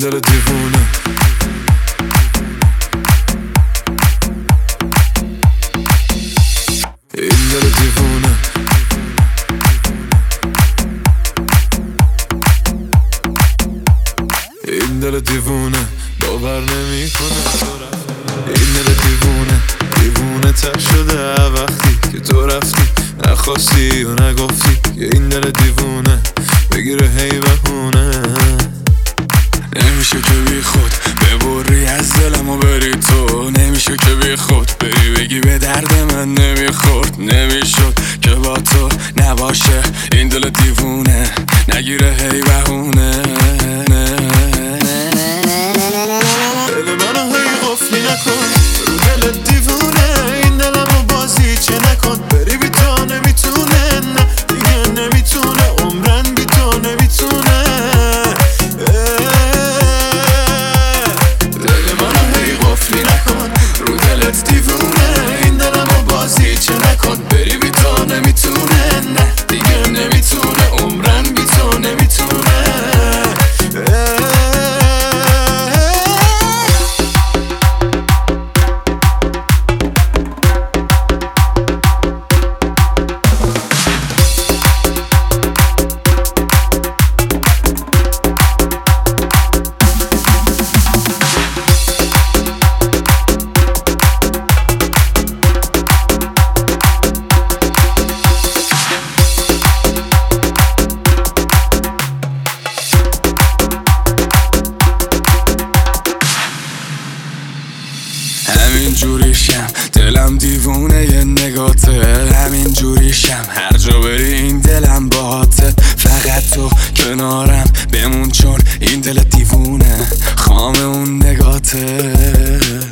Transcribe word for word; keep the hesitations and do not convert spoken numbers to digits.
دل دیوونه این دل دیوونه این دل دیوونه باور نمی کنه این دل دیوونه دیوونه تر شده وقتی که تو رفتی نخواستی و نگفتی که این دل دیوونه بگیره هی بهونه نمیشه که بی خود ببری از دلم و بری تو نمیشه که بی خود بری بگی به درد من نمیخورد نمیشد که با تو نباشه این دل دیوونه نگیره هی بهونه دل منو هی قفلی نکن رو دل دیوونه این دلمو بازی چه نکن بری بی تو نمیتونه نه دیگه نمیتونه عمرن بی تو نمیتونه دل منو هی قفلی نکن رو دلت دیوونه این دلمو بازی چه نکن بری بی تو نمیتونه نه دیگه نمیتونه عمرن بی تو نمیتونه همین جوریشم دلم دیوونه یه نگاته همین جوریشم هر جا بری این دلم باهاته فقط تو کنارم بمون چون این دل دیوونه خام اون نگاته